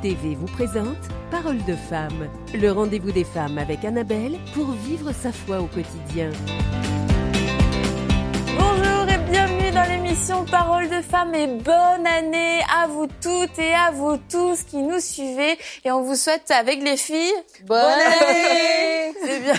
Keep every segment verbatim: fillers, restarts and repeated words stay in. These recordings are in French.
T V vous présente Parole de femme, le rendez-vous des femmes avec Annabelle pour vivre sa foi au quotidien. Bonjour et bienvenue dans l'émission Parole de femme et bonne année à vous toutes et à vous tous qui nous suivez et on vous souhaite avec les filles bonne, bonne année. C'est bien.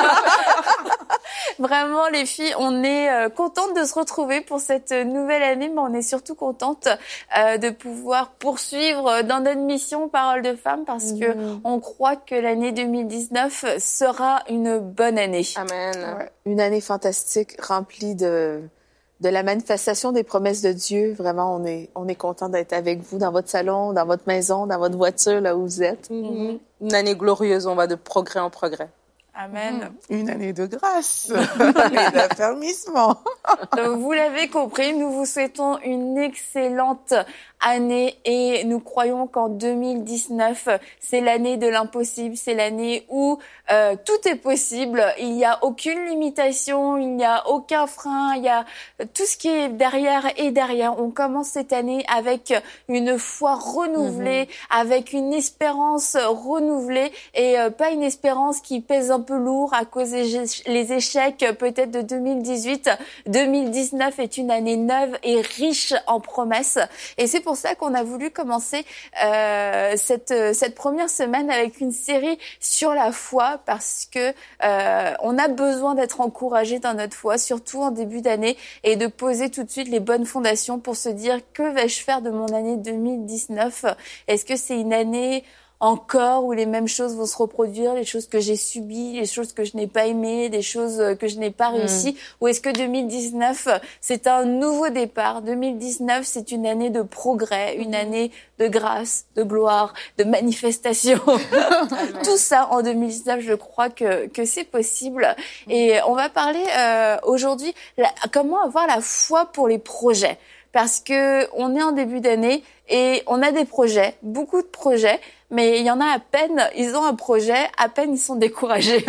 Vraiment les filles, on est euh, contente de se retrouver pour cette nouvelle année, mais on est surtout contente euh, de pouvoir poursuivre dans notre mission Parole de femme parce mmh. que on croit que l'année deux mille dix-neuf sera une bonne année. Amen. Ouais. Une année fantastique remplie de de la manifestation des promesses de Dieu. Vraiment, on est on est content d'être avec vous dans votre salon, dans votre maison, dans votre voiture, là où vous êtes. Mmh. Une année glorieuse, on va de progrès en progrès. Amen. Une année de grâce et d'affermissement. Donc, vous l'avez compris, nous vous souhaitons une excellente année et nous croyons qu'en deux mille dix-neuf, c'est l'année de l'impossible, c'est l'année où euh, tout est possible, il n'y a aucune limitation, il n'y a aucun frein, il y a tout ce qui est derrière et derrière. On commence cette année avec une foi renouvelée, mmh. avec une espérance renouvelée et euh, pas une espérance qui pèse un peu lourd à cause des les échecs peut-être de deux mille dix-huit. deux mille dix-neuf est une année neuve et riche en promesses et c'est pour ça qu'on a voulu commencer euh, cette cette première semaine avec une série sur la foi parce que euh, on a besoin d'être encouragé dans notre foi, surtout en début d'année, et de poser tout de suite les bonnes fondations pour se dire que vais-je faire de mon année deux mille dix-neuf? Est-ce que c'est une année encore où les mêmes choses vont se reproduire, les choses que j'ai subies, les choses que je n'ai pas aimées, les choses que je n'ai pas réussies, mmh. ou est-ce que deux mille dix-neuf, c'est un nouveau départ? deux mille dix-neuf, c'est une année de progrès, une année de grâce, de gloire, de manifestation. Tout ça en deux mille dix-neuf, je crois que que c'est possible. Et on va parler euh, aujourd'hui la, comment avoir la foi pour les projets. Parce que on est en début d'année et on a des projets, beaucoup de projets, mais il y en a à peine, ils ont un projet, à peine ils sont découragés.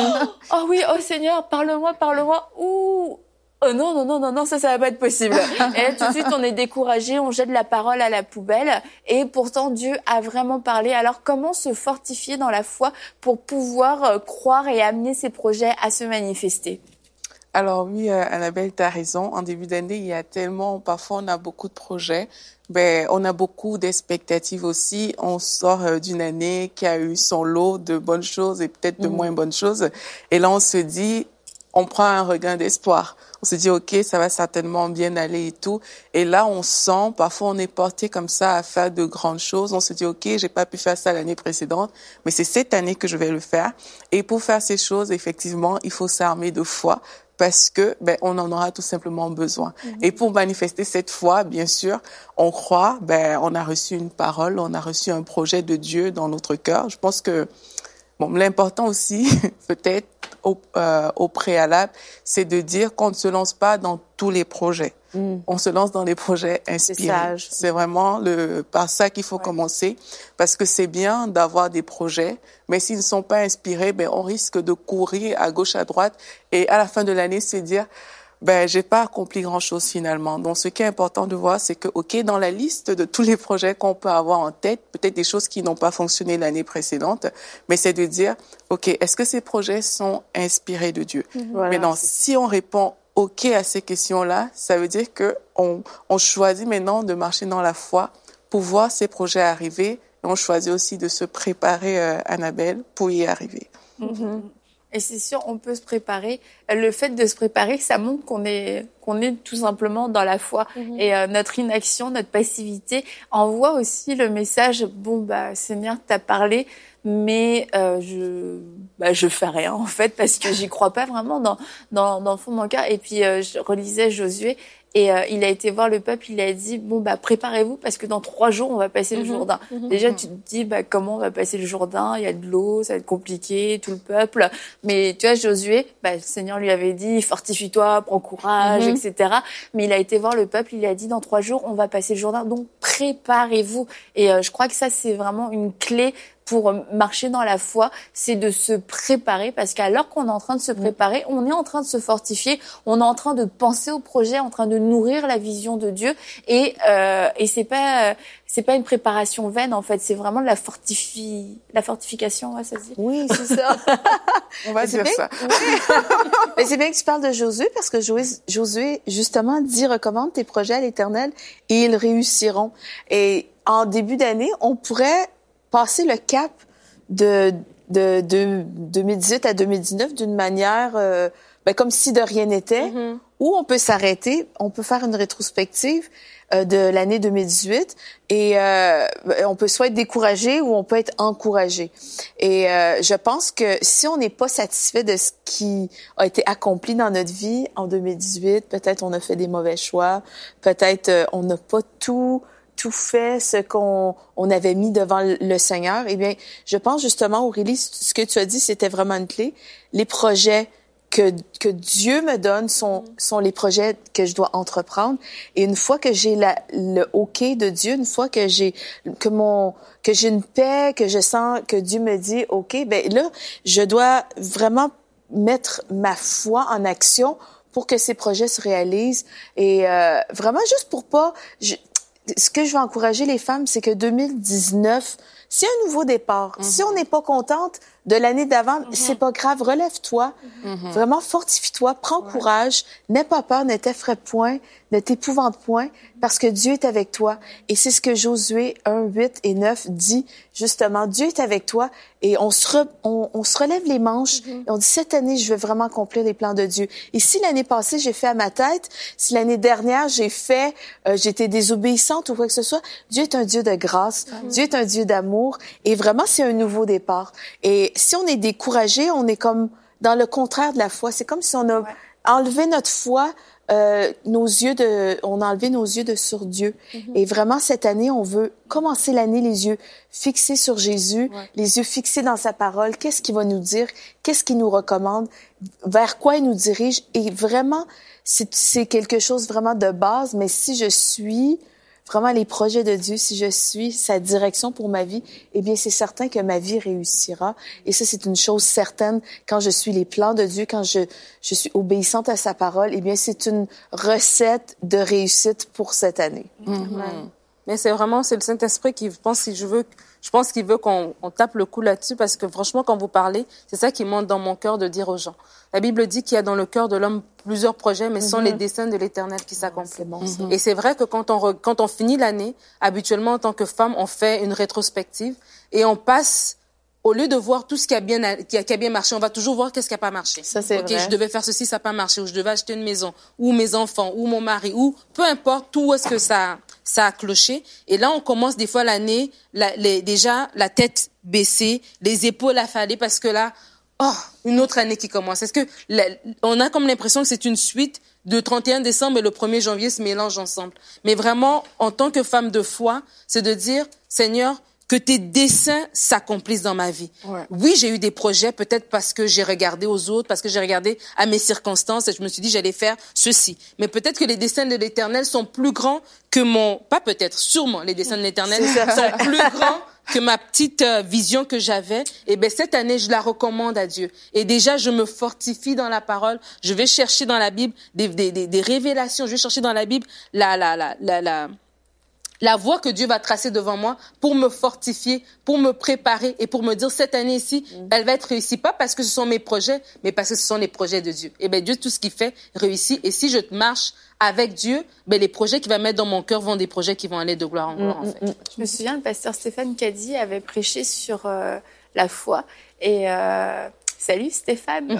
Oh oui, oh Seigneur, parle-moi, parle-moi. Ouh, oh non, non, non, non, non, ça, ça va pas être possible. Et là, tout de suite, on est découragé, on jette la parole à la poubelle. Et pourtant, Dieu a vraiment parlé. Alors, comment se fortifier dans la foi pour pouvoir croire et amener ces projets à se manifester? Alors oui, euh, Annabelle, tu as raison. En début d'année, il y a tellement, parfois on a beaucoup de projets, ben on a beaucoup d'expectatives aussi. On sort euh, d'une année qui a eu son lot de bonnes choses et peut-être de mmh. moins bonnes choses. Et là, on se dit, on prend un regain d'espoir. On se dit, OK, ça va certainement bien aller et tout. Et là, on sent, parfois, on est porté comme ça à faire de grandes choses. On se dit, OK, j'ai pas pu faire ça l'année précédente, mais c'est cette année que je vais le faire. Et pour faire ces choses, effectivement, il faut s'armer de foi. Parce que ben on en aura tout simplement besoin. Mmh. Et pour manifester cette foi, bien sûr, on croit, ben on a reçu une parole, on a reçu un projet de Dieu dans notre cœur. Je pense que bon, l'important aussi, peut-être au, euh, au préalable, c'est de dire qu'on ne se lance pas dans tous les projets. Mmh. On se lance dans les projets inspirés. C'est sage. C'est vraiment le par ça qu'il faut ouais. commencer, parce que c'est bien d'avoir des projets, mais s'ils ne sont pas inspirés, ben on risque de courir à gauche à droite et à la fin de l'année se dire ben j'ai pas accompli grand-chose finalement. Donc ce qui est important de voir, c'est que OK, dans la liste de tous les projets qu'on peut avoir en tête, peut-être des choses qui n'ont pas fonctionné l'année précédente, mais c'est de dire OK, est-ce que ces projets sont inspirés de Dieu? Mmh. Voilà, maintenant, si on répond OK à ces questions-là, ça veut dire que on, on choisit maintenant de marcher dans la foi pour voir ces projets arriver. Et on choisit aussi de se préparer, euh, Annabelle, pour y arriver. Mm-hmm. Et c'est sûr, on peut se préparer. Le fait de se préparer, ça montre qu'on est qu'on est tout simplement dans la foi. Mm-hmm. Et euh, notre inaction, notre passivité envoie aussi le message. Bon bah Seigneur, t'as parlé, mais euh, je bah je fais rien en fait parce que j'y crois pas vraiment dans dans dans le fond de mon cœur. Et puis euh, je relisais Josué. Et euh, il a été voir le peuple, il a dit bon bah préparez-vous parce que dans trois jours on va passer le mmh, Jourdain. Mmh, Déjà mmh. tu te dis bah comment on va passer le Jourdain, il y a de l'eau, ça va être compliqué, tout le peuple. Mais tu vois Josué, bah le Seigneur lui avait dit fortifie-toi, prends courage, mmh. et cetera. Mais il a été voir le peuple, il a dit dans trois jours on va passer le Jourdain, donc préparez-vous. Et euh, je crois que ça c'est vraiment une clé pour marcher dans la foi, c'est de se préparer, parce qu'alors qu'on est en train de se préparer, on est en train de se fortifier, on est en train de penser au projet, en train de nourrir la vision de Dieu, et euh, et c'est pas c'est pas une préparation vaine en fait, c'est vraiment de la fortifi la fortification, ouais, ça se dit. Oui, c'est ça. On va dire bien, ça. Oui. Mais c'est bien que tu parles de Josué, parce que Josué, justement, dit « Recommande tes projets à l'Éternel et ils réussiront ». Et en début d'année, on pourrait passer le cap de, de, de deux mille dix-huit à deux mille dix-neuf d'une manière euh, ben, comme si de rien n'était, mm-hmm. ou on peut s'arrêter, on peut faire une rétrospective euh, de l'année deux mille dix-huit et euh, on peut soit être découragé ou on peut être encouragé. Et euh, je pense que si on n'est pas satisfait de ce qui a été accompli dans notre vie en deux mille dix-huit, peut-être on a fait des mauvais choix, peut-être euh, on n'a pas tout tout fait ce qu'on on avait mis devant le Seigneur. Eh bien, je pense justement, Aurélie, ce que tu as dit, c'était vraiment une clé. Les projets que que Dieu me donne sont sont les projets que je dois entreprendre. Et une fois que j'ai la le OK de Dieu, une fois que j'ai que mon que j'ai une paix, que je sens que Dieu me dit OK, ben là, je dois vraiment mettre ma foi en action pour que ces projets se réalisent. Et euh, vraiment juste pour pas je, ce que je veux encourager les femmes, c'est que deux mille dix-neuf, c'est un nouveau départ. Mm-hmm. Si on n'est pas contente de l'année d'avant, mm-hmm. c'est pas grave, relève-toi. Mm-hmm. Vraiment, fortifie-toi, prends ouais. courage, n'aie pas peur, ne t'effraie point, ne t'épouvante point, parce que Dieu est avec toi. Et c'est ce que Josué un, huit et neuf dit, justement. Dieu est avec toi et on se, re, on, on se relève les manches mm-hmm. et on dit, cette année, je veux vraiment accomplir les plans de Dieu. Et si l'année passée, j'ai fait à ma tête, si l'année dernière, j'ai fait, euh, j'étais désobéissante ou quoi que ce soit, Dieu est un Dieu de grâce, mm-hmm. Dieu est un Dieu d'amour et vraiment, c'est un nouveau départ. Et si on est découragé, on est comme dans le contraire de la foi. C'est comme si on a ouais. enlevé notre foi, euh, nos yeux de, on a enlevé nos yeux de sur Dieu. Mm-hmm. Et vraiment, cette année, on veut commencer l'année les yeux fixés sur Jésus, ouais. les yeux fixés dans sa parole. Qu'est-ce qu'il va nous dire? Qu'est-ce qu'il nous recommande? Vers quoi il nous dirige? Et vraiment, c'est, c'est quelque chose vraiment de base. Mais si je suis vraiment les projets de Dieu, si je suis sa direction pour ma vie, eh bien, c'est certain que ma vie réussira. Et ça, c'est une chose certaine. Quand je suis les plans de Dieu, quand je, je suis obéissante à sa parole, eh bien, c'est une recette de réussite pour cette année. Mm-hmm. Ouais. Mais c'est vraiment, c'est le Saint-Esprit qui pense que je veux, je pense qu'il veut qu'on on tape le coup là-dessus parce que franchement, quand vous parlez, c'est ça qui monte dans mon cœur de dire aux gens. La Bible dit qu'il y a dans le cœur de l'homme plusieurs projets, mais ce sont mm-hmm. les desseins de l'Éternel qui s'accomplissent. C'est bon, mm-hmm. Et c'est vrai que quand on, re, quand on finit l'année, habituellement, en tant que femme, on fait une rétrospective et on passe, au lieu de voir tout ce qui a bien, qui a, qui a bien marché, on va toujours voir qu'est-ce qui a pas marché. Ça, c'est okay, vrai. Je devais faire ceci, ça n'a pas marché, ou je devais acheter une maison, ou mes enfants, ou mon mari, ou peu importe où est-ce que ça, ça a cloché. Et là, on commence des fois l'année, la, les, déjà, la tête baissée, les épaules affalées, parce que là, oh, une autre année qui commence. Est-ce que la, on a comme l'impression que c'est une suite de trente et un décembre et le premier janvier se mélangent ensemble. Mais vraiment, en tant que femme de foi, c'est de dire, Seigneur, que tes desseins s'accomplissent dans ma vie. Ouais. Oui, j'ai eu des projets, peut-être parce que j'ai regardé aux autres, parce que j'ai regardé à mes circonstances et je me suis dit, j'allais faire ceci. Mais peut-être que les desseins de l'Éternel sont plus grands que mon... Pas peut-être, sûrement, les desseins de l'Éternel sont plus grands que ma petite euh, vision que j'avais. Et ben cette année, je la recommande à Dieu. Et déjà, je me fortifie dans la parole. Je vais chercher dans la Bible des, des, des, des révélations. Je vais chercher dans la Bible la... la, la, la, la la voie que Dieu va tracer devant moi pour me fortifier, pour me préparer et pour me dire cette année-ci, mmh. elle va être réussie. Pas parce que ce sont mes projets, mais parce que ce sont les projets de Dieu. Et ben Dieu, tout ce qu'il fait, réussit. Et si je marche avec Dieu, ben les projets qu'il va mettre dans mon cœur vont des projets qui vont aller de gloire en gloire, mmh, en fait. Mmh. Je me souviens, le pasteur Stéphane Caddy avait prêché sur euh, la foi. Et... Euh... Salut Stéphane.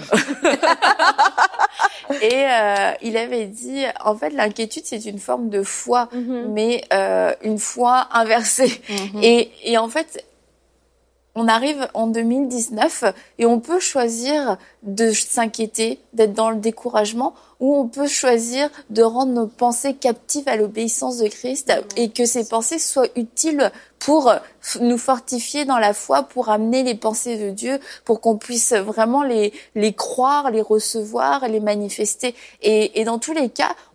Et euh, il avait dit, en fait, l'inquiétude, c'est une forme de foi, mm-hmm. mais euh, une foi inversée. Mm-hmm. Et, et en fait, on arrive en deux mille dix-neuf et on peut choisir de s'inquiéter, d'être dans le découragement, ou on peut choisir de rendre nos pensées captives à l'obéissance de Christ mmh. et que ces pensées soient utiles pour nous fortifier dans la foi, pour amener les pensées de Dieu, pour qu'on puisse vraiment les, les croire, les recevoir, les manifester. Et, et dans tous les cas,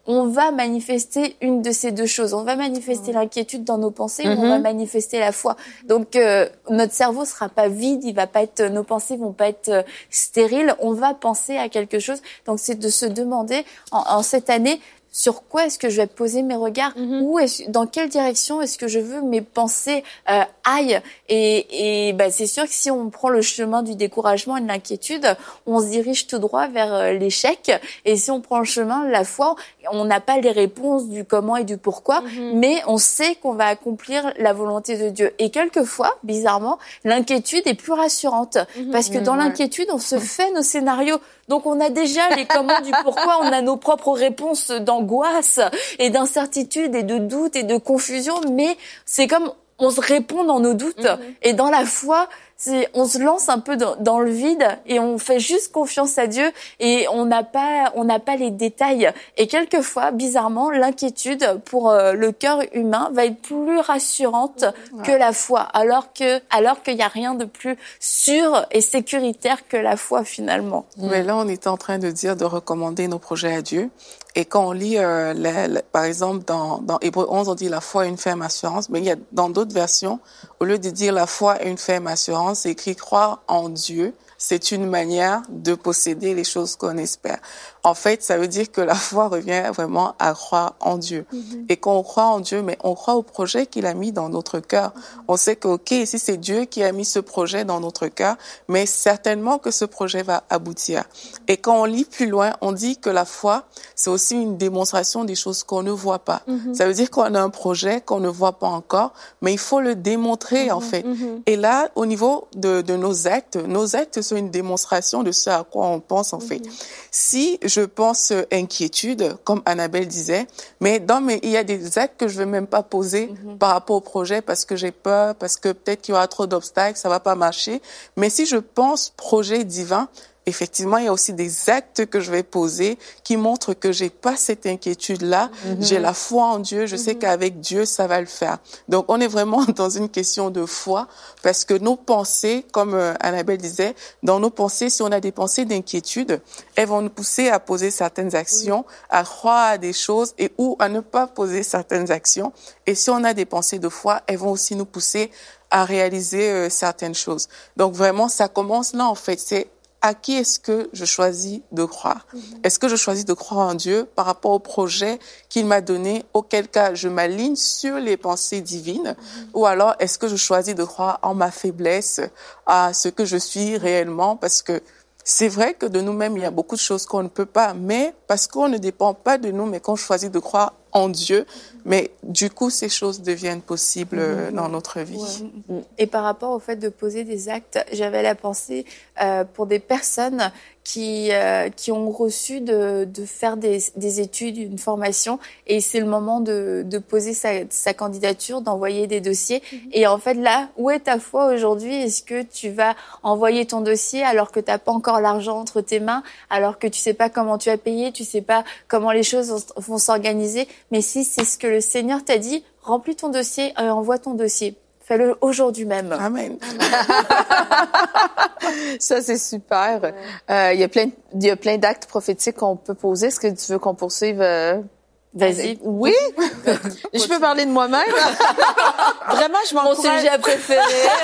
on va manifester une de ces deux choses. On va manifester mmh. l'inquiétude dans nos pensées mmh. ou on va manifester la foi. Donc, euh, notre cerveau sera pas vide, il va pas être, nos pensées vont pas être euh, stériles. On va penser à quelque chose. Donc, c'est de se demander en, en cette année, sur quoi est-ce que je vais poser mes regards? Mm-hmm. Où est-ce, dans quelle direction est-ce que je veux mes pensées euh, aillent? Et, et bah, c'est sûr que si on prend le chemin du découragement et de l'inquiétude, on se dirige tout droit vers euh, l'échec. Et si on prend le chemin de la foi, on n'a pas les réponses du comment et du pourquoi, mm-hmm. mais on sait qu'on va accomplir la volonté de Dieu. Et quelquefois, bizarrement, l'inquiétude est plus rassurante. Mm-hmm. Parce que dans mm-hmm. l'inquiétude, on se fait nos scénarios. Donc, on a déjà les comment du pourquoi, on a nos propres réponses d'angoisse et d'incertitude et de doute et de confusion, mais c'est comme on se répond dans nos doutes. Mm-hmm. Et dans la foi, c'est, on se lance un peu dans, dans le vide et on fait juste confiance à Dieu et on n'a pas, on n'a pas les détails. Et quelquefois, bizarrement, l'inquiétude pour euh, le cœur humain va être plus rassurante ouais. que la foi, alors que, alors qu'il y a rien de plus sûr et sécuritaire que la foi finalement. Mais là, on est en train de dire de recommander nos projets à Dieu. Et quand on lit, euh, la, la, par exemple, dans, dans Hébreux onze, on dit la foi est une ferme assurance. Mais il y a dans d'autres versions, au lieu de dire la foi est une ferme assurance, c'est écrit croire en Dieu. C'est une manière de posséder les choses qu'on espère. En fait, ça veut dire que la foi revient vraiment à croire en Dieu. Mm-hmm. Et quand on croit en Dieu, mais on croit au projet qu'il a mis dans notre cœur. Mm-hmm. On sait que, OK, si c'est Dieu qui a mis ce projet dans notre cœur, mais certainement que ce projet va aboutir. Et quand on lit plus loin, on dit que la foi, c'est aussi une démonstration des choses qu'on ne voit pas. Mm-hmm. Ça veut dire qu'on a un projet qu'on ne voit pas encore, mais il faut le démontrer, mm-hmm. en fait. Mm-hmm. Et là, au niveau de, de nos actes, nos actes sont une démonstration de ce à quoi on pense, en fait. Mm-hmm. Si je pense inquiétude, comme Annabelle disait, mais dans mes, il y a des actes que je vais même pas poser mm-hmm. par rapport au projet parce que j'ai peur, parce que peut-être qu'il y aura trop d'obstacles, ça va pas marcher. Mais si je pense projet divin, effectivement, il y a aussi des actes que je vais poser qui montrent que j'ai pas cette inquiétude-là. Mm-hmm. J'ai la foi en Dieu. Je mm-hmm. sais qu'avec Dieu, ça va le faire. Donc, on est vraiment dans une question de foi parce que nos pensées, comme euh, Annabelle disait, dans nos pensées, si on a des pensées d'inquiétude, elles vont nous pousser à poser certaines actions, mm-hmm. à croire à des choses et ou à ne pas poser certaines actions. Et si on a des pensées de foi, elles vont aussi nous pousser à réaliser euh, certaines choses. Donc, vraiment, ça commence là, en fait. C'est à qui est-ce que je choisis de croire? Mm-hmm. Est-ce que je choisis de croire en Dieu par rapport au projet qu'il m'a donné, auquel cas je m'aligne sur les pensées divines? Mm-hmm. Ou alors est-ce que je choisis de croire en ma faiblesse, à ce que je suis réellement? Parce que c'est vrai que de nous-mêmes, il y a beaucoup de choses qu'on ne peut pas, mais parce qu'on ne dépend pas de nous, mais qu'on choisit de croire en Dieu, mais du coup, ces choses deviennent possibles mmh. dans notre vie. Ouais. Et par rapport au fait de poser des actes, j'avais la pensée euh, pour des personnes qui euh, qui ont reçu de de faire des des études, une formation, et c'est le moment de de poser sa sa candidature, d'envoyer des dossiers. Mmh. Et en fait, là, où est ta foi aujourd'hui? Est-ce que tu vas envoyer ton dossier alors que t'as pas encore l'argent entre tes mains, alors que tu sais pas comment tu vas payer, tu sais pas comment les choses vont s'organiser? Mais si c'est ce que le Seigneur t'a dit, remplis ton dossier et envoie ton dossier. Fais-le aujourd'hui même. Amen. Ça, c'est super. Ouais. Euh, il y a plein, il y a plein d'actes prophétiques qu'on peut poser. Est-ce que tu veux qu'on poursuive? Euh... Vas-y. Oui. Je peux parler de moi-même. Vraiment, je m'encourage. Mon sujet préféré.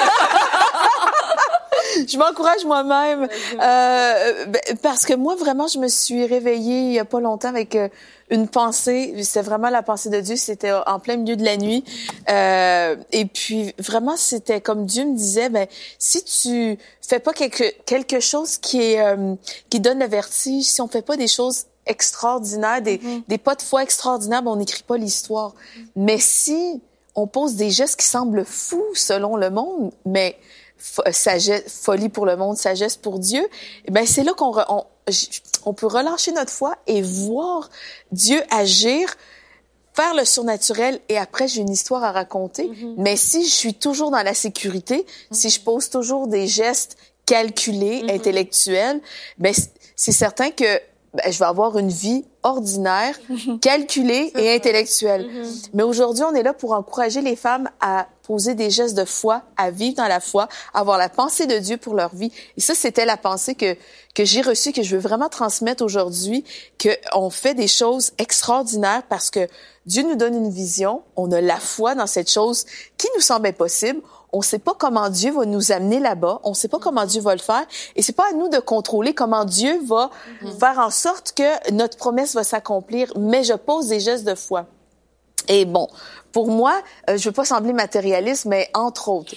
Je m'encourage moi-même euh, parce que moi, vraiment, je me suis réveillée il y a pas longtemps avec euh, une pensée. C'était vraiment la pensée de Dieu. C'était en plein milieu de la nuit. Euh, et puis, vraiment, c'était comme Dieu me disait, ben, si tu fais pas quelque, quelque chose qui est euh, qui donne le vertige, si on fait pas des choses extraordinaires, des, mm-hmm. des pas de foi extraordinaires, ben, on n'écrit pas l'histoire. Mm-hmm. Mais si on pose des gestes qui semblent fous selon le monde, mais sagesse, folie pour le monde, sagesse pour Dieu, eh ben c'est là qu'on re, on, on peut relâcher notre foi et voir Dieu agir, faire le surnaturel, et après j'ai une histoire à raconter. Mm-hmm. Mais si je suis toujours dans la sécurité, mm-hmm. si je pose toujours des gestes calculés, mm-hmm. intellectuels, ben c'est certain que ben, je vais avoir une vie ordinaire, calculée et intellectuelle. Mm-hmm. Mais aujourd'hui, on est là pour encourager les femmes à poser des gestes de foi, à vivre dans la foi, à avoir la pensée de Dieu pour leur vie. Et ça, c'était la pensée que que j'ai reçue, que je veux vraiment transmettre aujourd'hui, que on fait des choses extraordinaires parce que Dieu nous donne une vision, on a la foi dans cette chose qui nous semble impossible. On sait pas comment Dieu va nous amener là-bas. On sait pas comment Dieu va le faire. Et c'est pas à nous de contrôler comment Dieu va mm-hmm. faire en sorte que notre promesse va s'accomplir. Mais je pose des gestes de foi. Et bon, pour moi, euh, je veux pas sembler matérialiste, mais entre autres,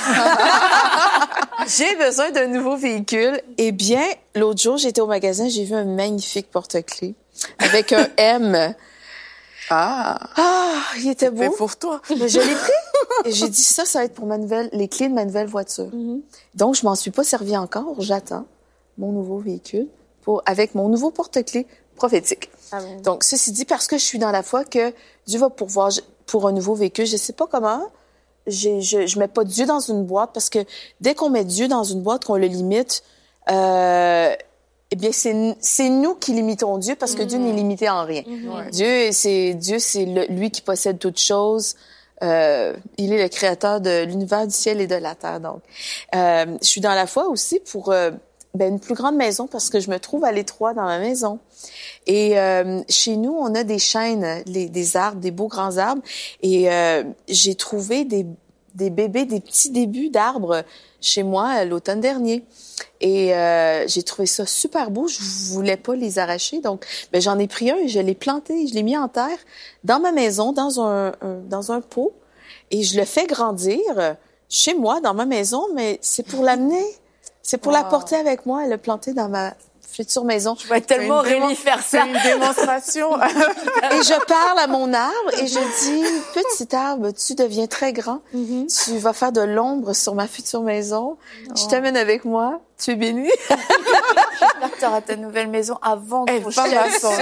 j'ai besoin d'un nouveau véhicule. Eh bien, l'autre jour, j'étais au magasin, j'ai vu un magnifique porte-clés avec un M. Ah, ah, il était beau. C'est pour toi. Mais je l'ai pris et j'ai dit ça, ça va être pour ma nouvelle, les clés de ma nouvelle voiture. Mm-hmm. Donc, je m'en suis pas servi encore. J'attends mon nouveau véhicule pour avec mon nouveau porte-clés prophétique. Ah bon. Donc, ceci dit, parce que je suis dans la foi que Dieu va pourvoir pour un nouveau véhicule. Je sais pas comment. J'ai, je, je mets pas Dieu dans une boîte parce que dès qu'on met Dieu dans une boîte, qu'on le limite, euh, eh bien, c'est, c'est nous qui limitons Dieu parce que mmh. Dieu n'est limité en rien. Mmh. Dieu, c'est, Dieu, c'est le, lui qui possède toutes choses. Euh, il est le créateur de l'univers, du ciel et de la terre. Donc, euh, je suis dans la foi aussi pour euh, ben, une plus grande maison parce que je me trouve à l'étroit dans ma maison. Et euh, chez nous, on a des chênes, les, des arbres, des beaux grands arbres. Et euh, j'ai trouvé des, des bébés, des petits débuts d'arbres chez moi l'automne dernier. Et euh, j'ai trouvé ça super beau. Je voulais pas les arracher, donc ben j'en ai pris un et je l'ai planté, je l'ai mis en terre dans ma maison, dans un, un dans un pot, et je le fais grandir chez moi, dans ma maison. Mais c'est pour l'amener, c'est pour wow. la porter avec moi et le planter dans ma future maison. Je vois tellement Aurélie faire ça. C'est une démonstration. Et je parle à mon arbre et je dis, petit arbre, tu deviens très grand. Mm-hmm. Tu vas faire de l'ombre sur ma future maison. Oh. Je t'amène avec moi. Tu es béni. J'espère que tu auras ta nouvelle maison avant que ton chef soit...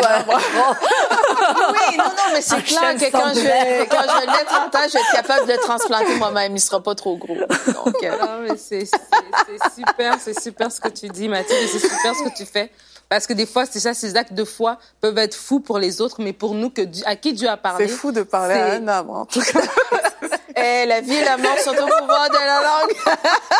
Oui, non, non, mais c'est clair que quand je, vais, quand je vais le mettre en terre, je vais être capable de le transplanter moi-même. Il sera pas trop gros. Donc, euh... Non, mais c'est, c'est, c'est super, c'est super ce que tu dis, Mathilde, et c'est super ce que tu fais. Parce que des fois, c'est ça, ces actes de foi peuvent être fous pour les autres, mais pour nous, que à qui Dieu a parlé. C'est fou de parler c'est... à un arbre, en tout cas. Eh, la vie et la mort sont au pouvoir de la langue.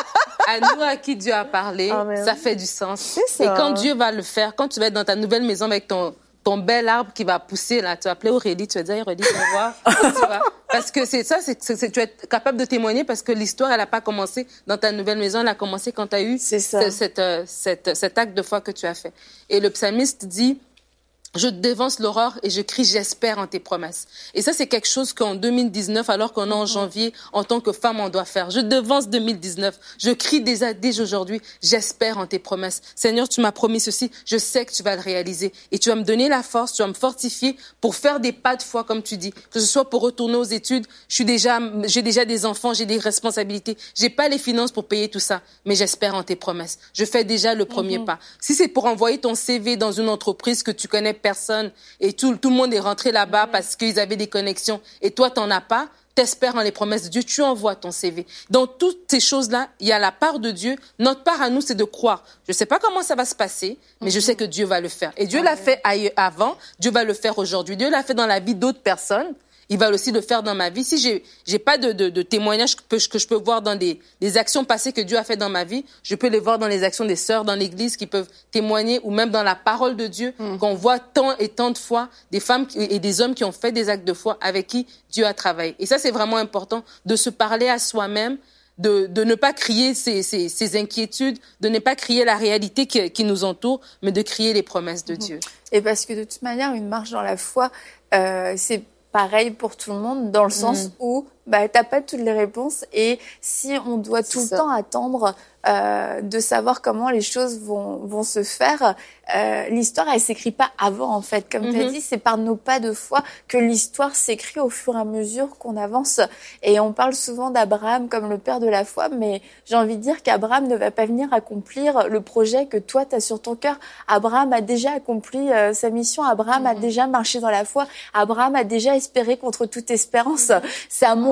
À nous, à qui Dieu a parlé, Amen. Ça fait du sens. C'est ça. Et quand Dieu va le faire, quand tu vas être dans ta nouvelle maison avec ton, ton bel arbre qui va pousser, là, tu vas appeler Aurélie, tu vas dire, Aurélie, tu vas voir. Tu vois? Parce que c'est ça, c'est, c'est, c'est, tu vas être capable de témoigner parce que l'histoire, elle n'a pas commencé dans ta nouvelle maison, elle a commencé quand tu as eu ce, cette, euh, cette, cet acte de foi que tu as fait. Et le psalmiste dit, je devance l'aurore et je crie, j'espère en tes promesses. Et ça, c'est quelque chose qu'en deux mille dix-neuf, alors qu'on est en janvier, en tant que femme, on doit faire. Je devance deux mille dix-neuf. Je crie dès, dès aujourd'hui, j'espère en tes promesses. Seigneur, tu m'as promis ceci. Je sais que tu vas le réaliser. Et tu vas me donner la force, tu vas me fortifier pour faire des pas de foi, comme tu dis. Que ce soit pour retourner aux études. Je suis déjà, j'ai déjà des enfants, j'ai des responsabilités. J'ai pas les finances pour payer tout ça. Mais j'espère en tes promesses. Je fais déjà le premier mm-hmm. pas. Si c'est pour envoyer ton C V dans une entreprise que tu connais personne et tout, tout le monde est rentré là-bas mmh. parce qu'ils avaient des connexions et toi, t'en as pas, t'espères en les promesses de Dieu, tu envoies ton C V. Dans toutes ces choses-là, il y a la part de Dieu. Notre part à nous, c'est de croire. Je sais pas comment ça va se passer, mais mmh. je sais que Dieu va le faire. Et Dieu mmh. l'a fait avant, Dieu va le faire aujourd'hui. Dieu l'a fait dans la vie d'autres personnes. Il va aussi le faire dans ma vie. Si j'ai, j'ai pas de, de, de témoignages que, que je peux voir dans des, des actions passées que Dieu a fait dans ma vie, je peux les voir dans les actions des sœurs dans l'église qui peuvent témoigner ou même dans la parole de Dieu, mmh. qu'on voit tant et tant de fois des femmes et des hommes qui ont fait des actes de foi avec qui Dieu a travaillé. Et ça, c'est vraiment important de se parler à soi-même, de, de ne pas crier ses, ses, ses inquiétudes, de ne pas crier la réalité qui, qui nous entoure, mais de crier les promesses de mmh. Dieu. Et parce que de toute manière, une marche dans la foi, euh, c'est pareil pour tout le monde, dans le sens mmh. où bah, t'as pas toutes les réponses et si on doit tout c'est le ça. temps attendre euh, de savoir comment les choses vont, vont se faire, euh, l'histoire, elle s'écrit pas avant, en fait. Comme mmh. tu as dit, c'est par nos pas de foi que l'histoire s'écrit au fur et à mesure qu'on avance. Et on parle souvent d'Abraham comme le père de la foi, mais j'ai envie de dire qu'Abraham ne va pas venir accomplir le projet que toi, tu as sur ton cœur. Abraham a déjà accompli euh, sa mission. Abraham mmh. a déjà marché dans la foi. Abraham a déjà espéré contre toute espérance. Mmh. C'est à mon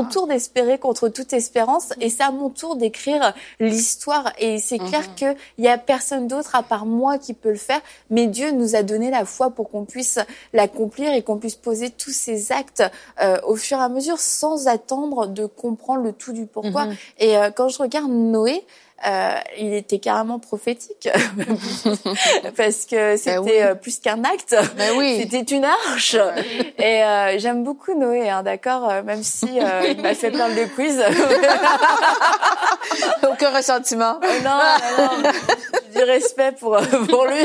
tour d'espérer contre toute espérance et c'est à mon tour d'écrire l'histoire. Et c'est clair mm-hmm. qu'il y a personne d'autre à part moi qui peut le faire. Mais Dieu nous a donné la foi pour qu'on puisse l'accomplir et qu'on puisse poser tous ces actes euh, au fur et à mesure sans attendre de comprendre le tout du pourquoi. Mm-hmm. Et euh, quand je regarde Noé, Euh, il était carrément prophétique parce que c'était ben oui. plus qu'un acte, ben oui. c'était une arche. Et euh, j'aime beaucoup Noé, hein, d'accord, même si euh, il m'a fait perdre le quiz. Aucun ressentiment. Euh, non, non, non, du respect pour pour lui.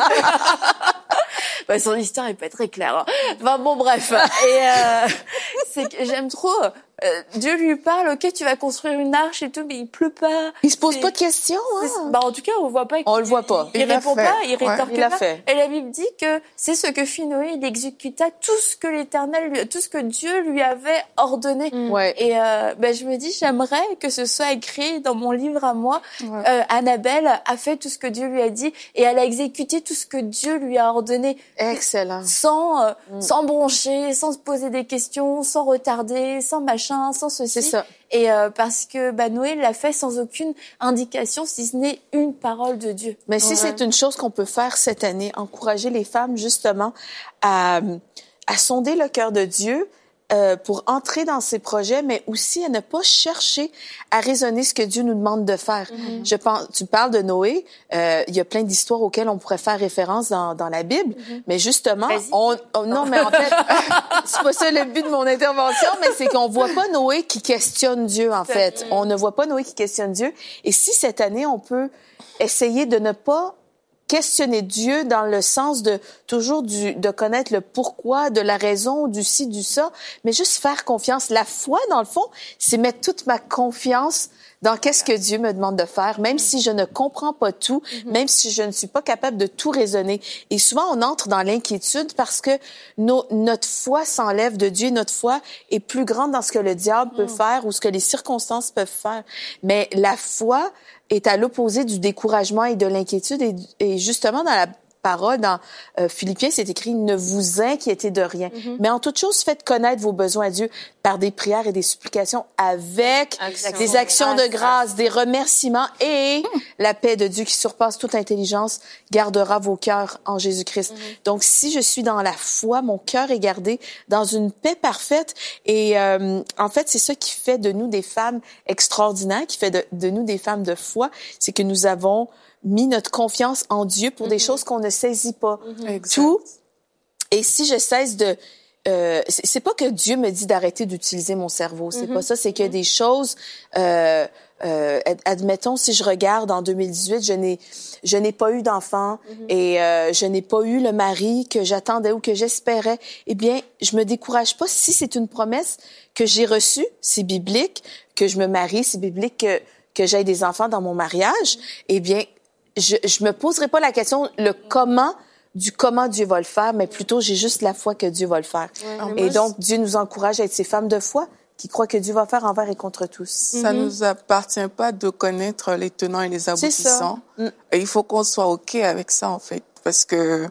Bah, son histoire est pas très claire. Hein. Enfin bon, bref. Et euh, c'est que j'aime trop. Euh, Dieu lui parle, ok, tu vas construire une arche et tout, mais il pleut pas. Il se pose pas de questions. Hein. Bah en tout cas, on voit pas. On le voit pas. Il, il, il répond pas, il rétorque ouais, il pas. Fait. Et la Bible dit que c'est ce que fit Noé. Il exécuta tout ce que l'Éternel, lui, tout ce que Dieu lui avait ordonné. Mm. Ouais. Et euh, ben je me dis, j'aimerais que ce soit écrit dans mon livre à moi. Ouais. Euh, Annabelle a fait tout ce que Dieu lui a dit et elle a exécuté tout ce que Dieu lui a ordonné. Excellent. Sans euh, mm. sans broncher, sans se poser des questions, sans retarder, sans machin, sans ceci. C'est ça. Et euh, parce que bah, Noé l'a fait sans aucune indication, si ce n'est une parole de Dieu. Mais si ouais. c'est une chose qu'on peut faire cette année, encourager les femmes justement à, à sonder le cœur de Dieu euh, pour entrer dans ces projets, mais aussi à ne pas chercher à raisonner ce que Dieu nous demande de faire. Mm-hmm. Je pense, tu parles de Noé, euh, il y a plein d'histoires auxquelles on pourrait faire référence dans, dans la Bible, mm-hmm. mais justement, on, on, non, mais en fait, c'est pas ça le but de mon intervention, mais c'est qu'on voit pas Noé qui questionne Dieu, en fait. On ne voit pas Noé qui questionne Dieu. Et si cette année, on peut essayer de ne pas questionner Dieu dans le sens de toujours du, de connaître le pourquoi, de la raison, du ci, du ça, mais juste faire confiance. La foi, dans le fond, c'est mettre toute ma confiance dans qu'est-ce que Dieu me demande de faire, même si je ne comprends pas tout, mm-hmm. même si je ne suis pas capable de tout raisonner. Et souvent, on entre dans l'inquiétude parce que nos, notre foi s'enlève de Dieu. Notre foi est plus grande dans ce que le diable mm. peut faire ou ce que les circonstances peuvent faire. Mais la foi est à l'opposé du découragement et de l'inquiétude. Et, et justement, dans la parole, dans euh, Philippiens, c'est écrit « Ne vous inquiétez de rien mm-hmm. ». Mais en toute chose, faites connaître vos besoins à Dieu par des prières et des supplications avec Action. des actions de grâce, des remerciements et mm. la paix de Dieu qui surpasse toute intelligence gardera vos cœurs en Jésus-Christ. Mm-hmm. Donc, si je suis dans la foi, mon cœur est gardé dans une paix parfaite. Et euh, en fait, c'est ça qui fait de nous des femmes extraordinaires, qui fait de, de nous des femmes de foi, c'est que nous avons mis notre confiance en Dieu pour mm-hmm. des choses qu'on ne saisit pas. Mm-hmm. Tout. Et si je cesse de... Euh, c'est, c'est pas que Dieu me dit d'arrêter d'utiliser mon cerveau. C'est mm-hmm. pas ça. C'est qu'il y a des choses... Euh, euh, admettons, si je regarde en deux mille dix-huit, je n'ai, je n'ai pas eu d'enfant mm-hmm. et euh, je n'ai pas eu le mari que j'attendais ou que j'espérais. Eh bien, je me décourage pas. Si c'est une promesse que j'ai reçue, c'est biblique, que je me marie, c'est biblique, que, que j'aie des enfants dans mon mariage, mm-hmm. eh bien, je, je me poserai pas la question, le comment, du comment Dieu va le faire, mais plutôt j'ai juste la foi que Dieu va le faire. Ouais, et donc, Dieu nous encourage à être ces femmes de foi qui croient que Dieu va faire envers et contre tous. Ça ne mm-hmm. nous appartient pas de connaître les tenants et les aboutissants. Mm. Et il faut qu'on soit OK avec ça, en fait, parce que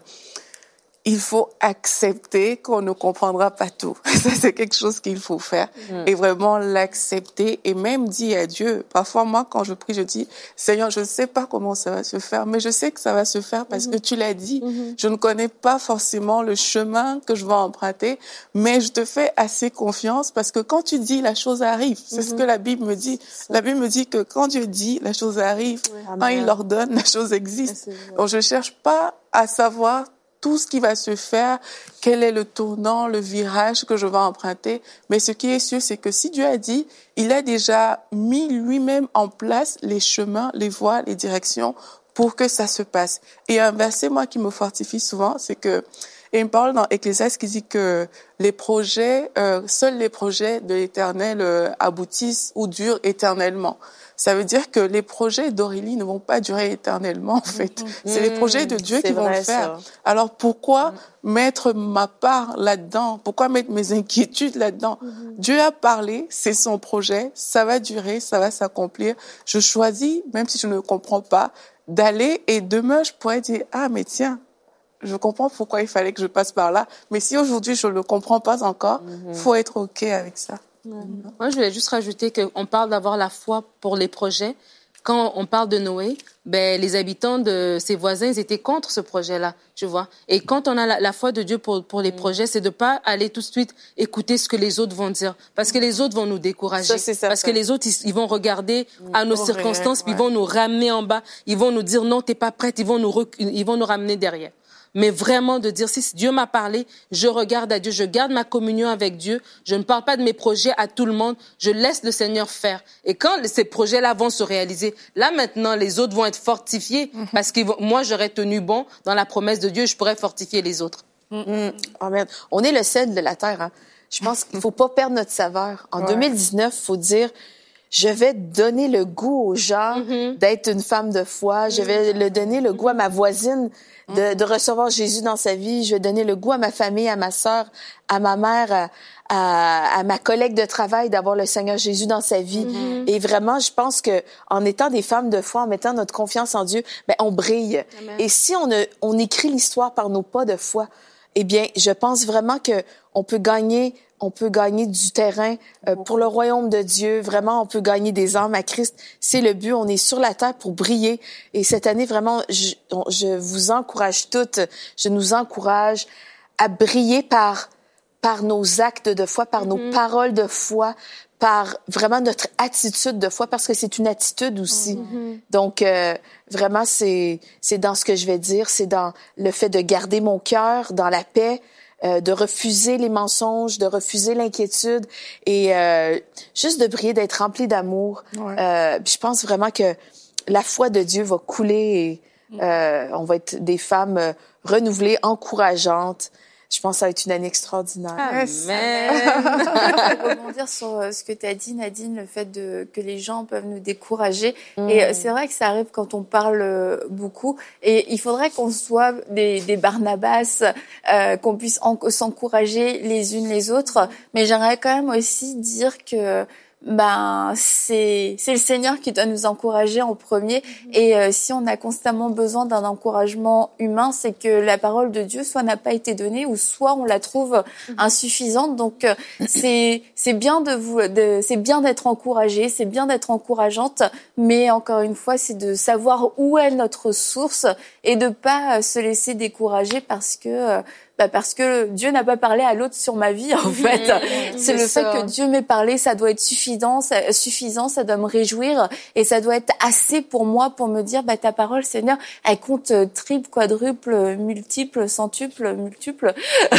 il faut accepter qu'on ne comprendra pas tout. Ça, c'est quelque chose qu'il faut faire. Mmh. Et vraiment l'accepter et même dire à Dieu. Parfois, moi, quand je prie, je dis, Seigneur, je ne sais pas comment ça va se faire, mais je sais que ça va se faire parce mmh. que tu l'as dit. Mmh. Je ne connais pas forcément le chemin que je vais emprunter, mais je te fais assez confiance parce que quand tu dis, la chose arrive. C'est mmh. ce que la Bible me dit. La Bible me dit que quand Dieu dit, la chose arrive. Oui. Quand il ordonne, la chose existe. Donc, je cherche pas à savoir tout ce qui va se faire, quel est le tournant, le virage que je vais emprunter. Mais ce qui est sûr, c'est que si Dieu a dit, il a déjà mis lui-même en place les chemins, les voies, les directions pour que ça se passe. Et un verset, moi, qui me fortifie souvent, c'est que, et il me parle dans Ecclésiaste qui dit que les projets, euh, seuls les projets de l'Éternel euh, aboutissent ou durent éternellement. Ça veut dire que les projets d'Aurélie ne vont pas durer éternellement, en fait. Mmh. C'est les projets de Dieu c'est qui vont vrai, le faire. Ça. Alors, pourquoi mmh. mettre ma part là-dedans? Pourquoi mettre mes inquiétudes là-dedans? Mmh. Dieu a parlé, c'est son projet, ça va durer, ça va s'accomplir. Je choisis, même si je ne comprends pas, d'aller et demain, je pourrais dire, ah, mais tiens, je comprends pourquoi il fallait que je passe par là. Mais si aujourd'hui, je ne le comprends pas encore, mmh. faut être OK avec ça. Ouais. Moi, je voulais juste rajouter qu'on parle d'avoir la foi pour les projets. Quand on parle de Noé, ben, les habitants de ses voisins, ils étaient contre ce projet-là, tu vois. Et quand on a la, la foi de Dieu pour, pour les mmh. projets, c'est de pas aller tout de suite écouter ce que les autres vont dire. Parce que les autres vont nous décourager. Ça, parce que les autres, ils, ils vont regarder à nos oh, circonstances, puis ouais. ils vont nous ramener en bas. Ils vont nous dire non, t'es pas prête. Ils vont nous, rec... ils vont nous ramener derrière. Mais vraiment de dire, si Dieu m'a parlé, je regarde à Dieu, je garde ma communion avec Dieu, je ne parle pas de mes projets à tout le monde, je laisse le Seigneur faire. Et quand ces projets-là vont se réaliser, là maintenant, les autres vont être fortifiés, mm-hmm. parce que moi, j'aurais tenu bon dans la promesse de Dieu, je pourrais fortifier les autres. Mm-hmm. Amen. On est le sel de la terre. Hein. Je pense qu'il ne faut pas perdre notre saveur. En ouais. deux mille dix-neuf, il faut dire... Je vais donner le goût aux gens mm-hmm. d'être une femme de foi. Je vais le donner le goût à ma voisine de, de recevoir Jésus dans sa vie. Je vais donner le goût à ma famille, à ma sœur, à ma mère, à, à, à ma collègue de travail d'avoir le Seigneur Jésus dans sa vie. Mm-hmm. Et vraiment, je pense que en étant des femmes de foi, en mettant notre confiance en Dieu, ben on brille. Amen. Et si on, a, on écrit l'histoire par nos pas de foi, eh bien, je pense vraiment que on peut gagner. On peut gagner du terrain euh, pour le royaume de Dieu. Vraiment, on peut gagner des âmes à Christ. C'est le but. On est sur la terre pour briller. Et cette année, vraiment, je, je vous encourage toutes, je nous encourage à briller par par nos actes de foi, par mm-hmm. nos paroles de foi, par vraiment notre attitude de foi, parce que c'est une attitude aussi. Mm-hmm. Donc, euh, vraiment, c'est c'est dans ce que je vais dire. C'est dans le fait de garder mon cœur dans la paix, Euh, de refuser les mensonges, de refuser l'inquiétude et euh, juste de briller, d'être rempli d'amour. Ouais. Euh, je pense vraiment que la foi de Dieu va couler et euh, on va être des femmes euh, renouvelées, encourageantes. Je pense que ça va être une année extraordinaire. Amen. Je vais rebondir sur ce que tu as dit, Nadine, le fait de, que les gens peuvent nous décourager. Mmh. Et c'est vrai que ça arrive quand on parle beaucoup. Et il faudrait qu'on soit des, des Barnabas, euh, qu'on puisse en, s'encourager les unes les autres. Mais j'aimerais quand même aussi dire que ben c'est c'est le Seigneur qui doit nous encourager en premier mmh. et euh, si on a constamment besoin d'un encouragement humain, c'est que la parole de Dieu soit n'a pas été donnée ou soit on la trouve mmh. insuffisante. Donc euh, c'est c'est bien de vous de c'est bien d'être encouragé, c'est bien d'être encourageante, mais encore une fois, c'est de savoir où est notre source et de pas euh, se laisser décourager parce que euh, Bah parce que Dieu n'a pas parlé à l'autre sur ma vie, en fait. Mmh, c'est, c'est le ça. fait que Dieu m'ait parlé, ça doit être suffisant, ça, suffisant, ça doit me réjouir et ça doit être assez pour moi pour me dire, bah, ta parole, Seigneur, elle compte triple, quadruple, multiple, centuple, multiple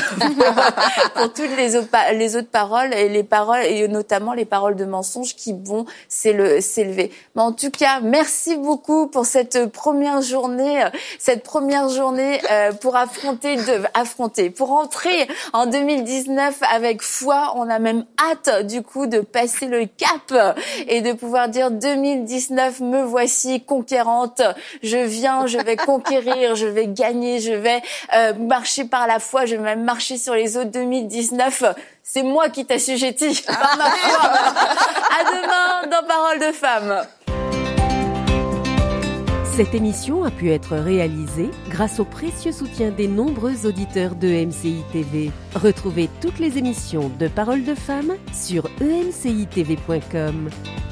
pour toutes les autres, les autres paroles et les paroles, et notamment les paroles de mensonges qui vont s'élever. Mais en tout cas, merci beaucoup pour cette première journée, cette première journée euh, pour affronter, de, affronter Pour entrer en deux mille dix-neuf avec foi, on a même hâte du coup de passer le cap et de pouvoir dire deux mille dix-neuf, me voici conquérante, je viens, je vais conquérir, je vais gagner, je vais euh, marcher par la foi, je vais même marcher sur les eaux. Deux mille dix-neuf, c'est moi qui t'assujettis par ma foi. À demain dans Parole de Femme. Cette émission a pu être réalisée grâce au précieux soutien des nombreux auditeurs de E M C I T V. Retrouvez toutes les émissions de Paroles de Femmes sur e m c i t v point com.